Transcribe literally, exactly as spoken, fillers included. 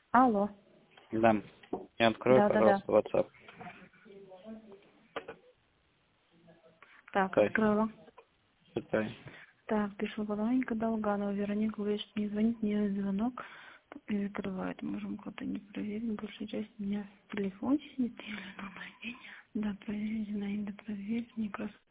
Алло. Да. Я открою, Да, да, да. пожалуйста, WhatsApp. Так, Тай. открыла. Читай. Так, пишу Волонька Долганова. Вероника говорит, что не звонит, мне звонок и закрывает. Можем кого-то не проверить. Большая часть у меня в телефоне сидит. Или номер. Да, проверить, надо проверить. Мне просто